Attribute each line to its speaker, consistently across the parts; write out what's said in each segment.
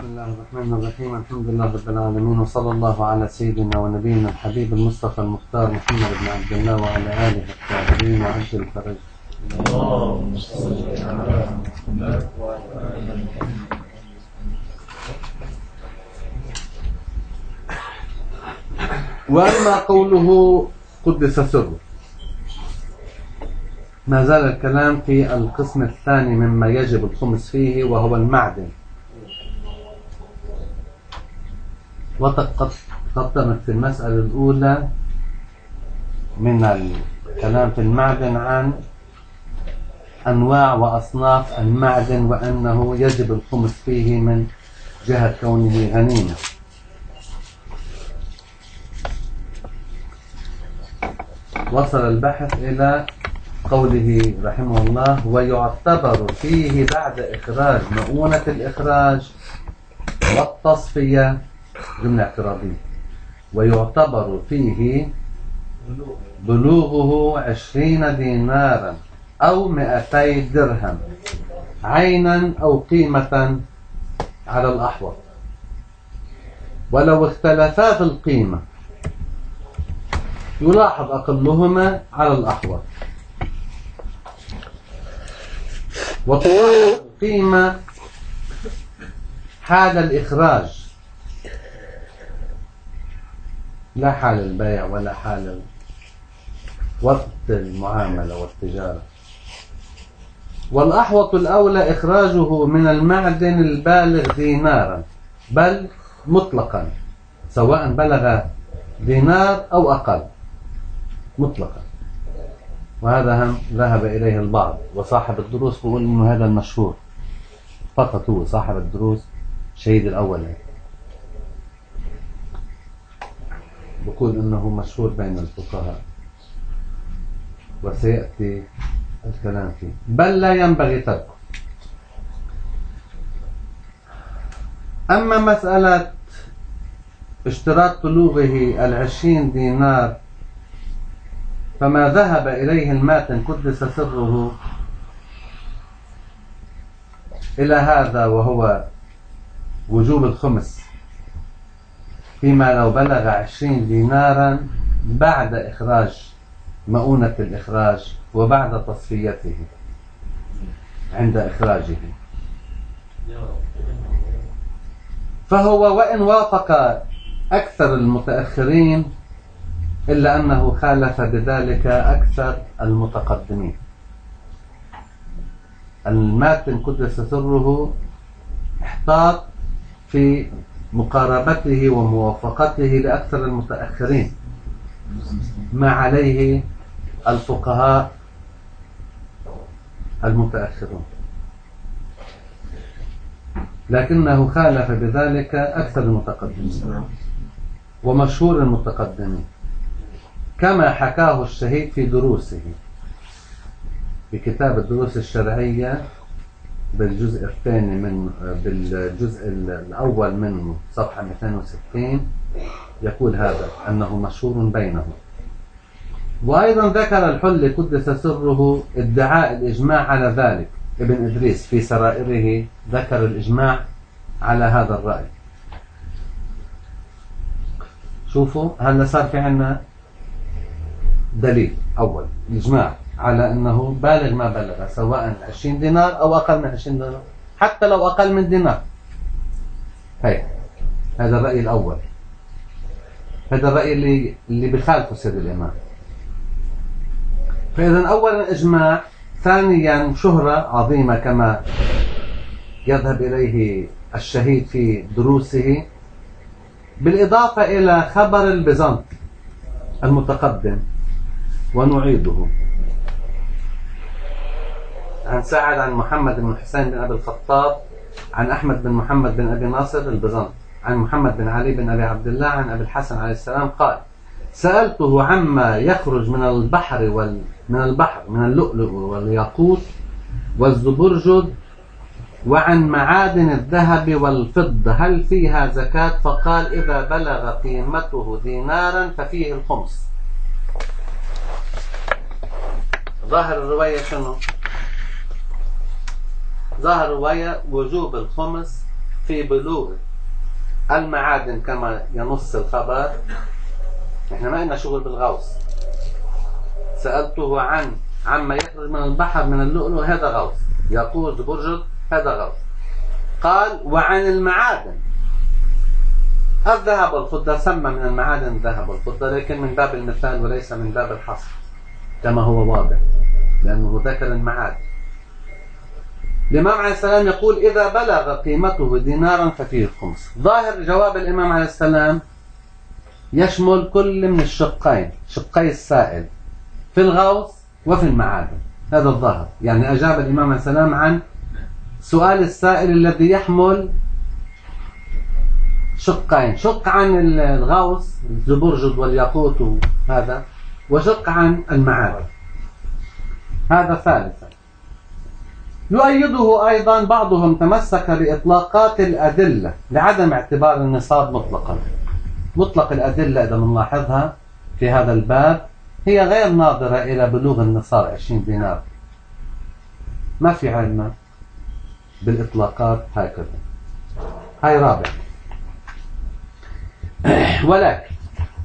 Speaker 1: بسم الله الرحمن الرحيم. الحمد لله رب العالمين، وصلى الله على سيدنا ونبينا الحبيب المصطفى المختار محمد بن عبد الله وعلى آله الطاهرين وعجل الفرج. اللهم صل على محمد وعلى آله. وأما قوله قدس سره، ما زال الكلام في القسم الثاني مما يجب الخمس فيه، وهو المعدن. وتقدمت في المسألة الأولى من الكلام في المعدن عن أنواع وأصناف المعدن، وأنه يجب الخمس فيه من جهة كونه غنيمة. وصل البحث إلى قوله رحمه الله: ويعتبر فيه بعد إخراج مؤونة الإخراج والتصفية، جملة اعتراضية، ويعتبر فيه بلوغه 20 دينارا أو 200 درهم عينا أو قيمة على الأحوط، ولو اختلفا في القيمة يلاحظ أقلهما على الأحوط، وتلاحظ القيمة حال الإخراج لا حال البيع ولا حال وقت المعاملة والتجارة. والأحوط الأولى إخراجه من المعدن البالغ دينارا، بل مطلقا، سواء بلغ دينار أو أقل مطلقا. وهذا هم ذهب إليه البعض، وصاحب الدروس بيقول إنه هذا المشهور فقط، هو صاحب الدروس شهيد الأول بقول إنه مشهور بين الفقهاء، وسيأتي الكلام فيه، بل لا ينبغي تركه. أما مسألة اشتراط بلوغه 20 دينار، فما ذهب إليه الماتن قدس سره إلى هذا، وهو وجوب الخمس فيما لو بلغ 20 دينارا بعد إخراج مؤونة الإخراج وبعد تصفيته عند إخراجه. فهو وإن وافق أكثر المتأخرين إلا أنه خالف بذلك أكثر المتقدمين. الماتن قدس سره احتاط في مقاربته وموافقته لأكثر المتأخرين ما عليه الفقهاء المتأخرون، لكنه خالف بذلك أكثر المتقدمين ومشهور المتقدمين، كما حكاه الشهيد في دروسه في كتاب الدروس الشرعية بالجزء الثاني بالجزء الأول منه صفحة 260، يقول هذا أنه مشهور بينهم. وأيضا ذكر الحل قدس سره ادعاء الإجماع على ذلك. ابن إدريس في سرائره ذكر الإجماع على هذا الرأي. شوفوا هلا صار في عنا دليل أول، الإجماع على أنه بالغ ما بلغ، سواء 20 دينار أو أقل من 20 دينار، حتى لو أقل من دينار. هذا الرأي الأول، هذا الرأي اللي بخالفه سيد الإمام. فإذا أولا إجماع، ثانيا شهرة عظيمة كما يذهب إليه الشهيد في دروسه، بالإضافة إلى خبر البيزنطي المتقدم، ونعيده عن سعد عن محمد بن حسين بن أبي الخطاب عن أحمد بن محمد بن أبي ناصر البيزنطي عن محمد بن علي بن أبي عبد الله عن أبي الحسن عليه السلام قال: سألته عما يخرج من البحر من اللؤلؤ والياقوت والزبرجد وعن معادن الذهب والفضة هل فيها زكاة؟ فقال: إذا بلغ قيمته دينارا ففيه الخمس. ظاهر الرواية شنو؟ ظاهر الرواية وجوب الخمس في بلوغ المعادن كما ينص الخبر. احنا ما لنا شغل بالغوص. سألته عما يخرج من البحر من اللؤلؤ، هذا غوص. ياقوت برجل، هذا غوص. قال وعن المعادن الذهب والفضة، سمى من المعادن الذهب والفضة، لكن من باب المثال وليس من باب الحصر كما هو واضح، لأنه ذكر المعادن. الإمام عليه السلام يقول إذا بلغ قيمته دينارا ففيه الخمس. ظاهر جواب الإمام عليه السلام يشمل كل من الشقين، شقي السائل في الغوص وفي المعادن. هذا الظاهر، يعني أجاب الإمام عليه السلام عن سؤال السائل الذي يحمل شقين، شق عن الغوص الزبرجد والياقوت هذا، وشق عن المعادن. هذا ثالثا. يؤيده أيضا بعضهم تمسك بإطلاقات الأدلة لعدم اعتبار النصاب مطلقا. مطلق الأدلة إذا نلاحظها في هذا الباب هي غير ناظرة إلى بلوغ النصاب 20 دينار، ما في علم بالإطلاقات هكذا. هاي رابع. ولكن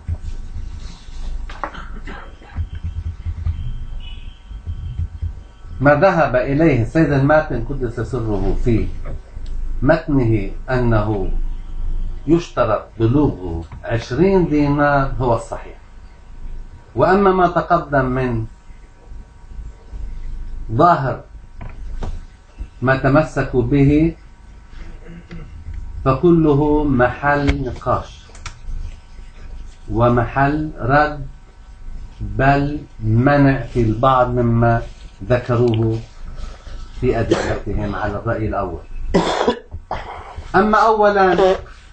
Speaker 1: ما ذهب إليه السيد الماتن قدس سره في متنه أنه يشترط بلوغه 20 دينار هو الصحيح. وأما ما تقدم من ظاهر ما تمسكوا به فكله محل نقاش ومحل رد، بل منع في البعض مما ذكروه في أدلتهم على الرأي الأول. أما أولا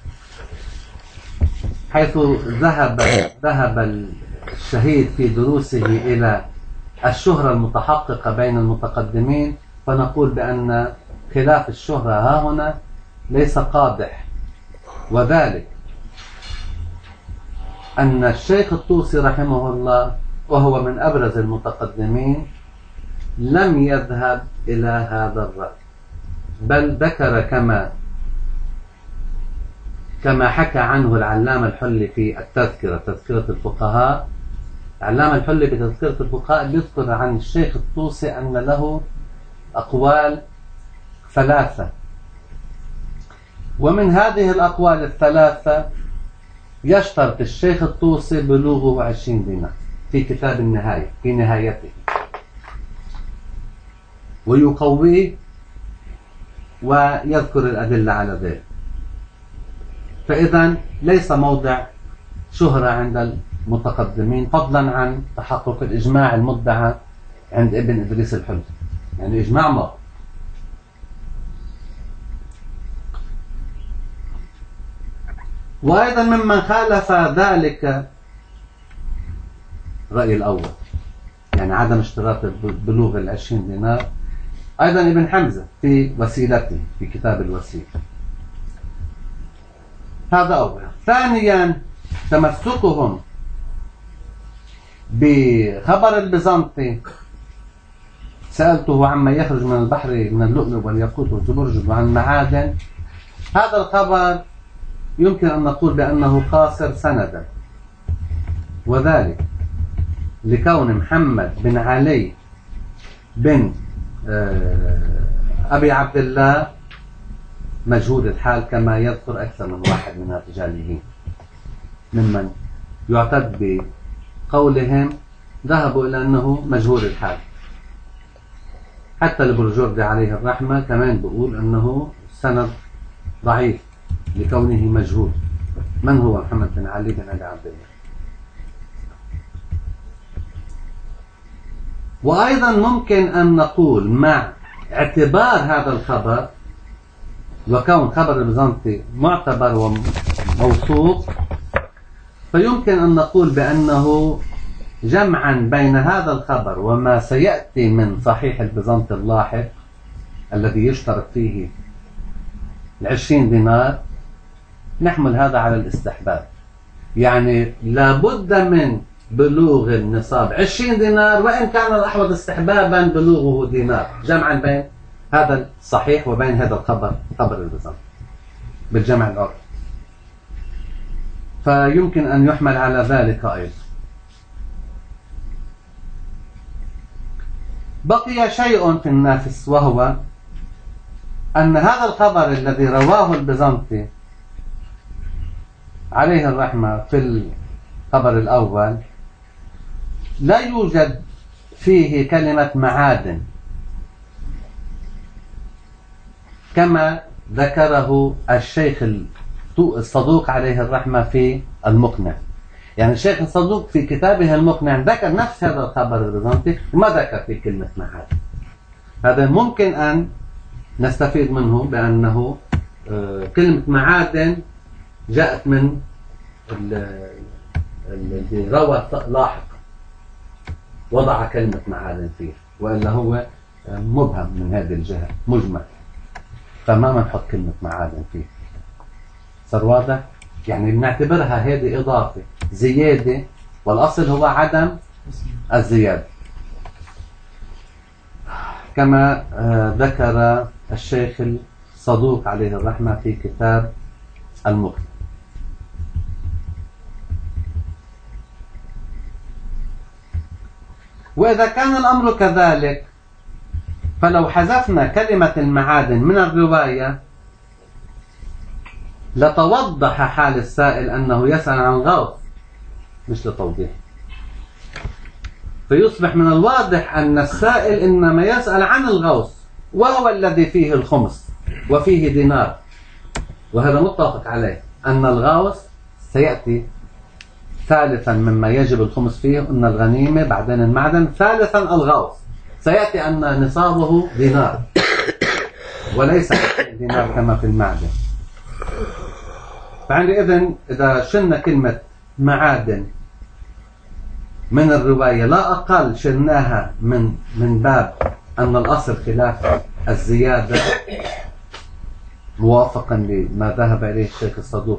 Speaker 1: حيث ذهب الشهيد في دروسه إلى الشهرة المتحققة بين المتقدمين، فنقول بأن خلاف الشهرة ها هنا ليس قادح، وذلك أن الشيخ الطوسي رحمه الله وهو من أبرز المتقدمين لم يذهب إلى هذا الرأي، بل ذكر كما حكى عنه العلامة الحلي في التذكرة، تذكرة الفقهاء. العلامة الحلي بتذكرة الفقهاء يذكر عن الشيخ الطوسي أن له أقوال 3، ومن هذه الأقوال 3 يشترط الشيخ الطوسي بلوغه 20 دينار في كتاب النهاية في نهايته، ويقويه ويذكر الأدلة على ذلك. فإذا ليس موضع شهرة عند المتقدمين، فضلا عن تحقق الإجماع المدعى عند ابن إدريس الحلي، يعني إجماع ما. وأيضا ممن خالف ذلك الرأي الأول، يعني عدم اشتراط بلوغ 20 دينار، أيضا ابن حمزة في وسيلته في كتاب الوسيلة. هذا أولا. ثانيا تمسكهم بخبر البيزنطي سألته عما يخرج من البحر من اللؤلؤ والياقوت والزبرجد وعن المعادن. هذا الخبر يمكن أن نقول بأنه قاصر سندا، وذلك لكون محمد بن علي بن أبي عبد الله مجهول الحال، كما يذكر أكثر من واحد من الرجاليين ممن يعتد بقولهم ذهبوا إلى أنه مجهول الحال. حتى البرجردي عليه الرحمة كمان بيقول أنه سند ضعيف لكونه مجهول. من هو محمد بن علي بن أبي عبد الله؟ وأيضا ممكن أن نقول مع اعتبار هذا الخبر وكون خبر البيزنطي معتبر وموثوق، فيمكن أن نقول بأنه جمعا بين هذا الخبر وما سيأتي من صحيح البيزنطي اللاحق الذي يشترط فيه 20 دينار نحمل هذا على الاستحباب. يعني لابد من بلوغ النصاب 20 دينار، وإن كان الأحوط استحبابا بلوغه دينار، جمعا بين هذا الصحيح وبين هذا الخبر، خبر البيزنطي. بالجمع العرفي، فيمكن أن يحمل على ذلك أيضا. بقي شيء في النافس، وهو أن هذا الخبر الذي رواه البيزنطي عليه الرحمة في الخبر الأول لا يوجد فيه كلمة معادن كما ذكره الشيخ الصدوق عليه الرحمة في المقنع. يعني الشيخ الصدوق في كتابه المقنع ذكر نفس هذا الخبر البيزنطي وما ذكر فيه كلمة معادن. هذا ممكن أن نستفيد منه بأنه كلمة معادن جاءت من الذي روى لاحق وضع كلمة معادن فيه، وإلا هو مبهم من هذه الجهة، مجمل، فما نحط كلمة معادن فيه. صار واضح؟ يعني بنعتبرها هذه إضافة زيادة، والأصل هو عدم الزيادة، كما ذكر الشيخ الصدوق عليه الرحمة في كتاب المقنع. وإذا كان الأمر كذلك فلو حذفنا كلمة المعادن من الرواية لتوضح حال السائل أنه يسأل عن غوث مش لتوضيح، فيصبح من الواضح أن السائل إنما يسأل عن الغوث، وهو الذي فيه الخمس وفيه دينار، وهذا متفق عليه أن الغوث سيأتي ثالثا مما يجب الخمس فيه، أن الغنيمة بعدين المعدن، ثالثا الغوث، سيأتي أن نصابه دينار وليس دينار كما في المعدن. فعندئذ إذا شلنا كلمة معادن من الرواية لا أقل شلناها من باب أن الأصل خلاف الزيادة، موافقا لما ذهب إليه الشيخ الصدوق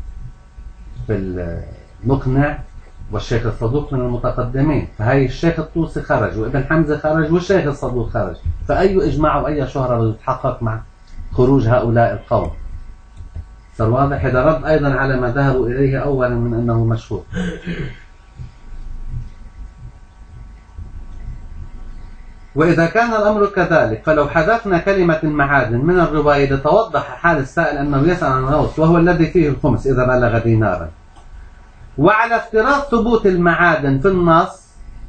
Speaker 1: في المقنع، والشيخ الصدوق من المتقدمين، فهي الشيخ الطوسي خرج وابن حمزة خرج والشيخ الصدوق خرج، فأي إجماع وأي شهرة يتحقق مع خروج هؤلاء القوم؟ صار واضح؟ هذا رد أيضا على ما ذهبوا إليه أولا من أنه مشهور. وإذا كان الأمر كذلك فلو حذفنا كلمة المعادن من الرواية لتوضح حال السائل أنه يسأل عن غوث وهو الذي فيه الخمس إذا بلغ دينارا، وعلى افتراض ثبوت المعادن في النص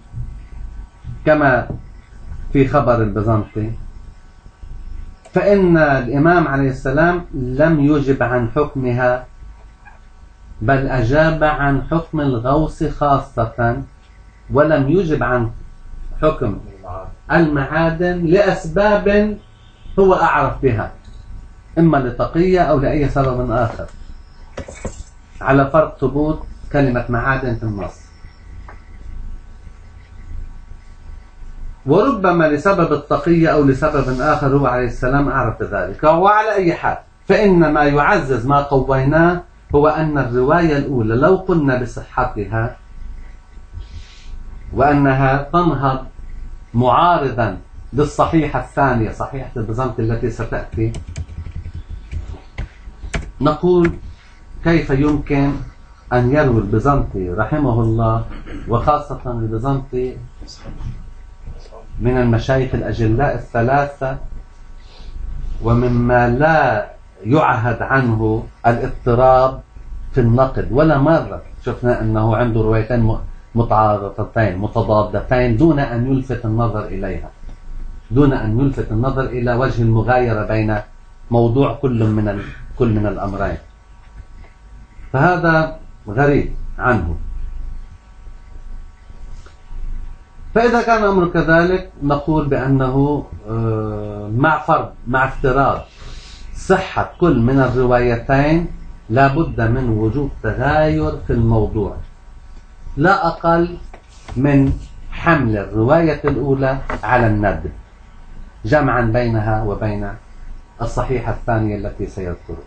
Speaker 1: كما في خبر البيزنطي، فإن الإمام عليه السلام لم يجب عن حكمها، بل أجاب عن حكم الغوث خاصة، ولم يجب عن حكم المعادن لأسباب هو أعرف بها، إما لتقية أو لأي سبب آخر، على فرض ثبوت كلمة معادن في النص. وربما لسبب التقية أو لسبب آخر هو عليه السلام أعرف ذلك. وعلى أي حال فإن ما يعزز ما قويناه هو أن الرواية الأولى لو قلنا بصحتها وأنها تنهض معارضا للصحيحة الثانية صحيحة البيزنطي التي ستأتي، نقول كيف يمكن أن يروي البيزنطي رحمه الله، وخاصة البيزنطي من المشايخ الأجلاء الثلاثة، ومما لا يعهد عنه الاضطراب في النقد، ولا مرة شفنا أنه عنده روايتين متعارضتين متضادتين دون أن يلفت النظر إليها، دون أن يلفت النظر إلى وجه المغايرة بين موضوع كل من الأمرين، فهذا غريب عنه. فإذا كان الأمر كذلك نقول بأنه مع افتراض صحة كل من الروايتين لا بد من وجود تغاير في الموضوع، لا أقل من حمل الرواية الأولى على الندب جمعا بينها وبين الصحيحة الثانية التي سيذكرها،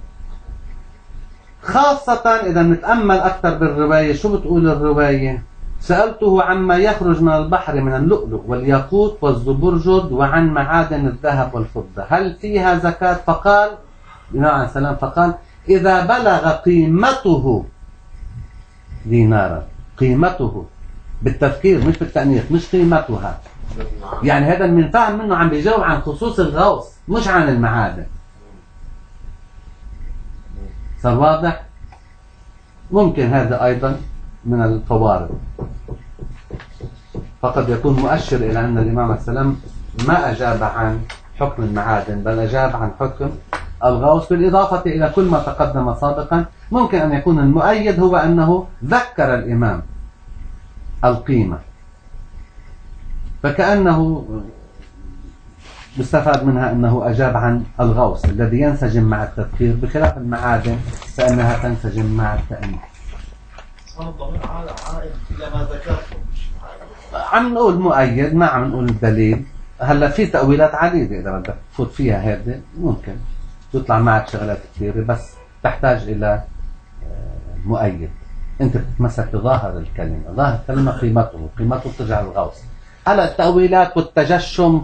Speaker 1: خاصة إذا نتأمل أكثر بالرواية. شو بتقول الرواية؟ سألته عما يخرج من البحر من اللؤلؤ والياقوت والزبرجد وعن معادن الذهب والفضة هل فيها زكاة؟ فقال النبي عليه السلام فقال إذا بلغ قيمته دينارا، قيمته بالتفكير مش بالتأنيث، مش قيمتها. يعني هذا من فهم منه عم بيجاوب عن خصوص الغوص مش عن المعادن. صار واضح؟ ممكن هذا أيضا من الفوارق، فقد يكون مؤشر إلى أن الإمام عليه السلام ما أجاب عن حكم المعادن بل أجاب عن حكم الغوص، بالإضافة إلى كل ما تقدم سابقا. ممكن أن يكون المؤيد هو أنه ذكر الإمام القيمة، فكأنه مستفاد منها أنه أجاب عن الغوص الذي ينسجم مع التذكير، بخلاف المعادن فإنها تنسجم مع التأنيث.
Speaker 2: الضمير عائد إلى ما ذكرته.
Speaker 1: عم نقول مؤيد، ما عم نقول الدليل. هلا في تأويلات عديدة إذا بدك تفوت فيها هذه ممكن تطلع معك شغلات كثيرة، بس تحتاج إلى مؤيد. أنت بتتمسك بظاهر الكلمة، ظاهر الكلمة قيمته ترجع للغوص. هلا التأويلات والتجشم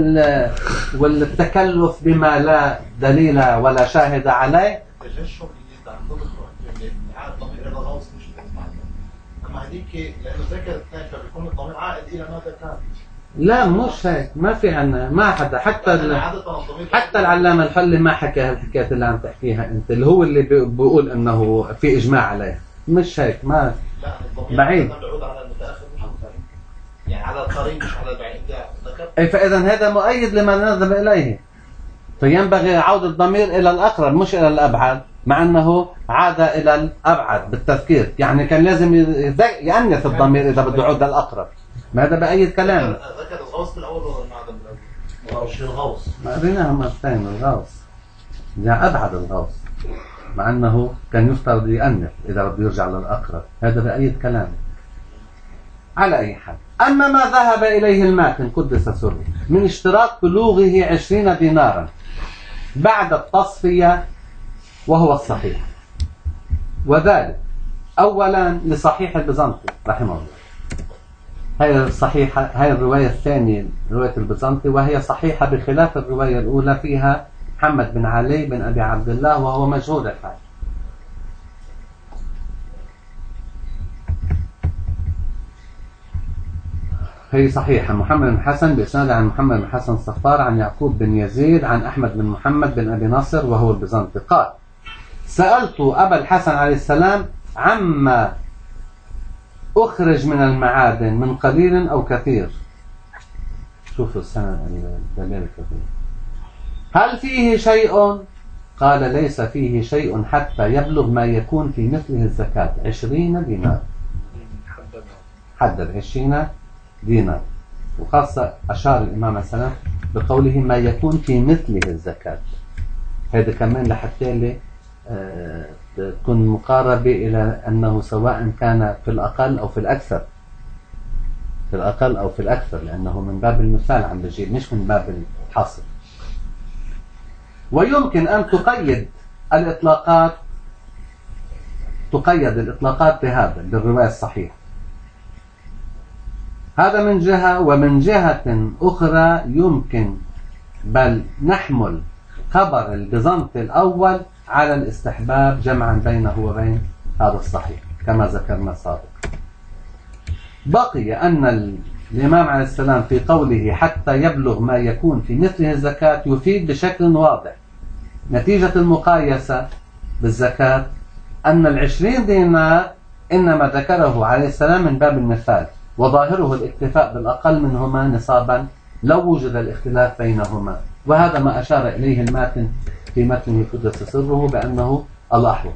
Speaker 1: والتكلف بما لا دليل ولا شاهد عليه.
Speaker 2: التجشم اللي تعتبره عائد ضمير إلى الغوص مش أما هذيك لأنه ذكر اثنين فبيكون الضمير عائد إلى ما ذكر.
Speaker 1: لا مش هيك، ما في عنا، ما حدا حتى العلامة الحلي ما حكى هالحكاية اللي عم تحكيها انت، اللي هو اللي بيقول انه في اجماع عليه. مش هيك، ما
Speaker 2: لا
Speaker 1: بعيد
Speaker 2: بيعود على المتأخر مش المتقدم، يعني على القريب مش على البعيد. ذكرت
Speaker 1: اي فاذا هذا مؤيد لما نذهب اليه، فينبغي عودة الضمير الى الاقرب مش الى الابعد، مع انه عاد الى الابعد بالتذكير، يعني كان لازم يأنث الضمير اذا بده يعود للاقرب. ما هذا بأي كلام.
Speaker 2: ذكر الغوص بالأول ولا المعدن بالأول؟ مش الغوص.
Speaker 1: ما قريناها مرتين الغوص، يعني أبعد الغوص، مع أنه كان يفترض يأنف إذا بده يرجع للأقرب. هذا بأي كلام. على أي حال، أما ما ذهب إليه الماتن قدس سره من اشتراط بلوغه 20 دينارا بعد التصفية وهو الصحيح، وذلك أولا لصحيح البيزنطي رحمه الله. هي الصحيحة، هي الرواية الثانية رواية البيزنطي، وهي صحيحة بخلاف الرواية الأولى فيها محمد بن علي بن أبي عبد الله وهو مجهول الحال. هي صحيحة محمد بن حسن بإسناد عن محمد بن حسن الصفار عن يعقوب بن يزيد عن أحمد بن محمد بن أبي نصر وهو البيزنطي قال: سألت أبا الحسن عليه السلام عما أخرج من المعادن من قليل أو كثير. شوفوا السنة الدليل الكثير. هل فيه شيء؟ قال: ليس فيه شيء حتى يبلغ ما يكون في مثله الزكاة 20 دينار. حدد 20 دينار، وخاصة أشار الإمام السلام بقوله ما يكون في مثله الزكاة. هذا كمان لحتى لي تكون مقاربة إلى أنه سواء كان في الأقل أو في الأكثر، في الأقل أو في الأكثر، لأنه من باب المثال عم بجيب مش من باب الحصر. ويمكن أن تقيد الإطلاقات، تقيد الإطلاقات بهذا بالرواية الصحيحة. هذا من جهة، ومن جهة أخرى يمكن بل نحمل خبر البيزنطي الأول على الاستحباب جمعا بينه وبين هذا الصحيح كما ذكرنا سابقا. بقي أن الإمام عليه السلام في قوله حتى يبلغ ما يكون في مثله الزكاة يفيد بشكل واضح نتيجة المقايسة بالزكاة أن 20 دينار إنما ذكره عليه السلام من باب المثال، وظاهره الاكتفاء بالأقل منهما نصابا لو وجد الاختلاف بينهما، وهذا ما أشار إليه الماتن في متنه قدس سره بأنه الأحوط.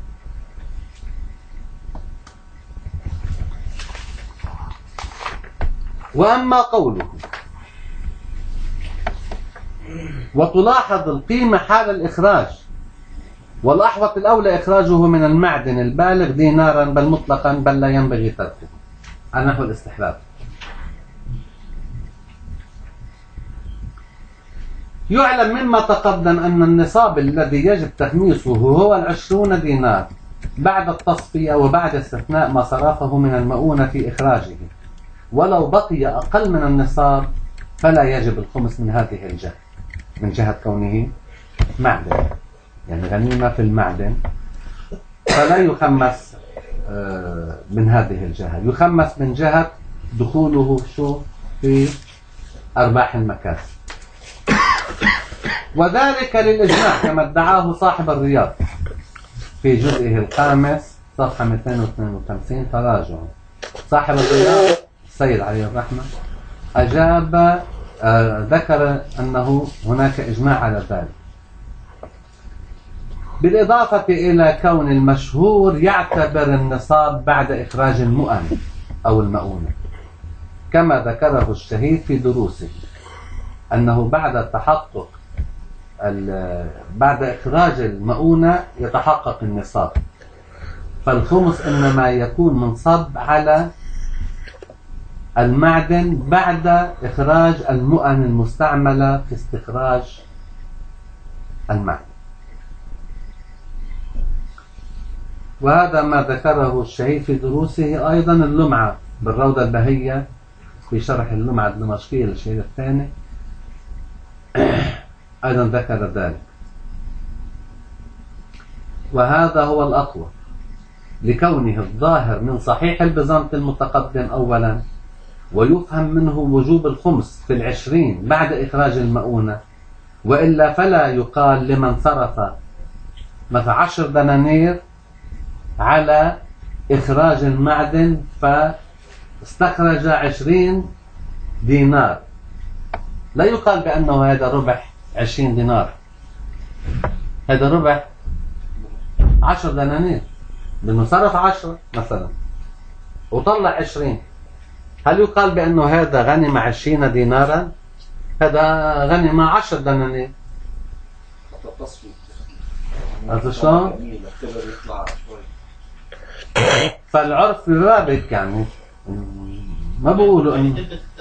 Speaker 1: وأما قوله وتلاحظ القيمة حال الإخراج، والأحوط الأولى إخراجه من المعدن البالغ دينارا بل مطلقا بل لا ينبغي تركه على نحو الاستحباب. يعلم مما تقدم أن النصاب الذي يجب تخميسه هو 20 دينار، بعد التصفية وبعد استثناء ما صرفه من المؤونة في إخراجه، ولو بقي أقل من النصاب فلا يجب الخمس من هذه الجهة، من جهة كونه معدن، يعني غنيمة في المعدن، فلا يخمس من هذه الجهة، يخمس من جهة دخوله شو في أرباح المكاسب. وذلك للإجماع كما ادعاه صاحب الرياض في جزئه الخامس صفحة 252. تراجع صاحب الرياض السيد عليه الرحمة أجاب ذكر أنه هناك إجماع على ذلك، بالإضافة إلى كون المشهور يعتبر النصاب بعد إخراج المؤن أو المؤونة، كما ذكره الشهيد في دروسه أنه بعد تحقق بعد إخراج المؤونة يتحقق النصاب، فالخمس إنما يكون منصب على المعدن بعد إخراج المؤن المستعملة في استخراج المعدن. وهذا ما ذكره الشهيد في دروسه. أيضا اللمعة بالروضة البهية في شرح اللمعة الدمشقية للشهيد الثاني أيضا ذكر ذلك، وهذا هو الأقوى لكونه الظاهر من صحيح البيزنطي المتقدم أولا، ويفهم منه وجوب الخمس في 20 بعد إخراج المؤونة، وإلا فلا يقال لمن صرف مثلا 10 دنانير على إخراج المعدن فاستخرج 20 دينار، لا يقال بأنه هذا ربح 20 دينار، هذا ربح 10 دنانير، لأنه صرف 10 مثلا وطلع 20، هل يقال بأنه هذا غنم 20 دينارا؟ هذا غنم 10 دنانير. عرفت شلون؟ فالعرف رابط، يعني ما بقولوا انه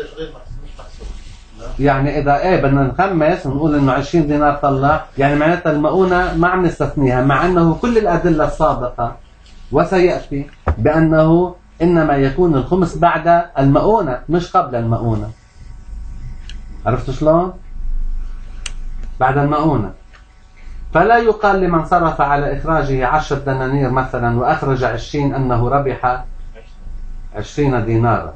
Speaker 1: يعني اذا بدنا نخمس ونقول انه 20 دينار طلع، يعني معناتها المؤونة ما عم نستثنيها، مع انه كل الادلة السابقة وسيأتي بانه انما يكون الخمس بعد المؤونة مش قبل المؤونة. عرفت شلون؟ بعد المؤونة. فلا يقال لمن صرف على إخراجه 10 دنانير مثلا وأخرج 20 أنه ربح 20 دينارا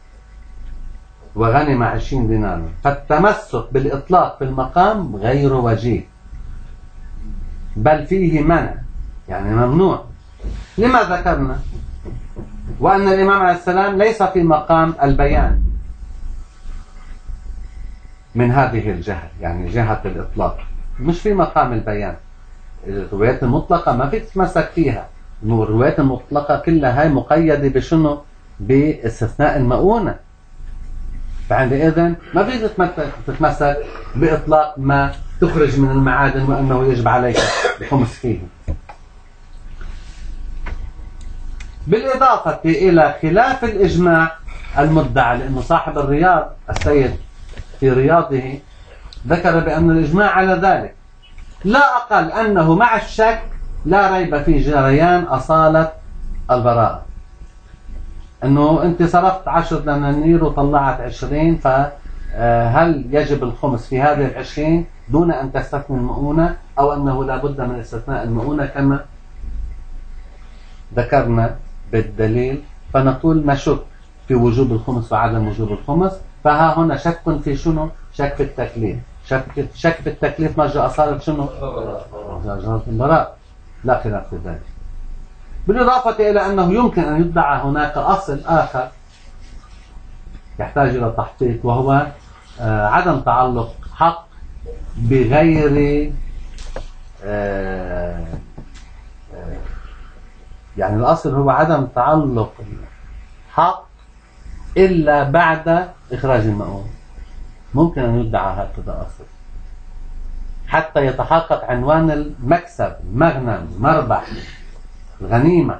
Speaker 1: وغنم 20 دينارا، فالتمسك بالإطلاق في المقام غير وجيه، بل فيه منع، يعني ممنوع. لما ذكرنا وأن الإمام عليه السلام ليس في مقام البيان من هذه الجهة، يعني جهة الإطلاق مش في مقام البيان. الروايات المطلقة ما في تتمسك فيها، الروايات المطلقة كلها هاي مقيدة بشنو؟ باستثناء المؤونة، فعندئذ ما في تتمسك بإطلاق ما تخرج من المعادن وأنه يجب عليك الخمس فيه. بالإضافة إلى خلاف الإجماع المدعى، لأنه صاحب الرياض السيد في رياضه ذكر بأن الإجماع على ذلك، لا أقل أنه مع الشك لا ريب في جريان أصالة البراءة، أنه أنت صرفت 10 دنانير وطلعت 20، فهل يجب الخمس في هذه 20 دون أن تستثني المؤونة، أو أنه لا بد من استثناء المؤونة كما ذكرنا بالدليل؟ فنقول نشك في وجوب الخمس وعدم وجوب الخمس. فها هنا شك في شنو؟ شك في التكليف. شك في التكليف مرجع أصالة شنو؟ البراء، لا خلاف في ذلك. بالإضافة إلى أنه يمكن أن يدعى هناك أصل آخر يحتاج إلى تحقيق، وهو عدم تعلق حق بغير يعني الأصل هو عدم تعلق حق إلا بعد إخراج المؤون. ممكن أن يدعى هكذا أصل حتى يتحقق عنوان المكسب، المغنم، المربح، الغنيمة.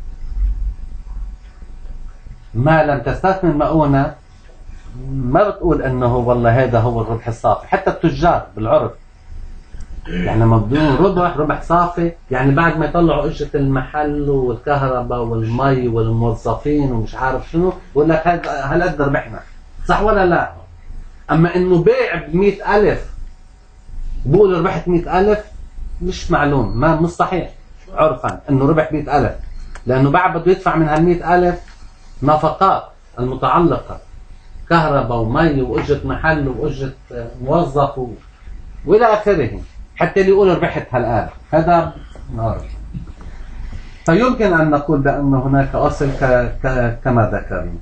Speaker 1: ما لم تستثني المؤونة ما بتقول أنه والله هذا هو الربح الصافي. حتى التجار بالعرف يعني لما بدون ربح صافي، يعني بعد ما يطلعوا اجرة المحل والكهرباء والمي والموظفين ومش عارف شنو، بقول لك هالقد ربحنا، صح ولا لا؟ اما انه بيع ب100,000 بقول ربحت 100,000، مش معلوم، ما مش صحيح عرفا انه ربح 100,000، لانه بعد بده يدفع من هال100,000 نفقات المتعلقة كهرباء ومي وأجرة محل وأجرة موظف وإلى آخره، حتى اللي يقول ربحت هالآن هذا نار. فيمكن أن نقول بأن هناك أصل كما ذكرنا.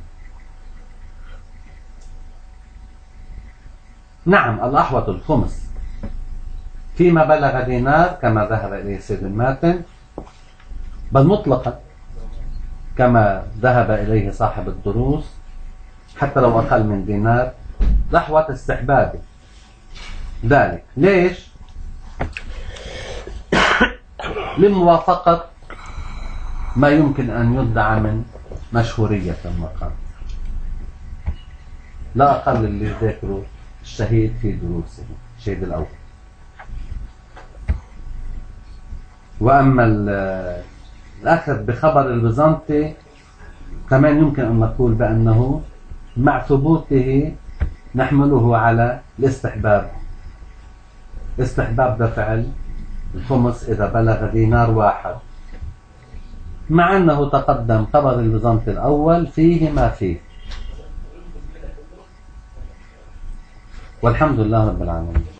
Speaker 1: نعم الأحوط الخمس فيما بلغ دينار كما ذهب إليه سيد الماتن، بل مطلقا كما ذهب إليه صاحب الدروس، حتى لو أقل من دينار، لحوة استحبابه ذلك. ليش؟ لموافقة ما يمكن أن يدعى من مشهورية المقام، لا أقل اللي ذكره الشهيد في دروسه، الشهيد الأول. وأما الأخذ بخبر البيزنطي كمان يمكن أن نقول بأنه مع ثبوته نحمله على الاستحباب، استحباب دفع الخمس إذا بلغ دينار واحد، مع أنه تقدم خبر البيزنطي الأول فيه ما فيه. والحمد لله رب العالمين.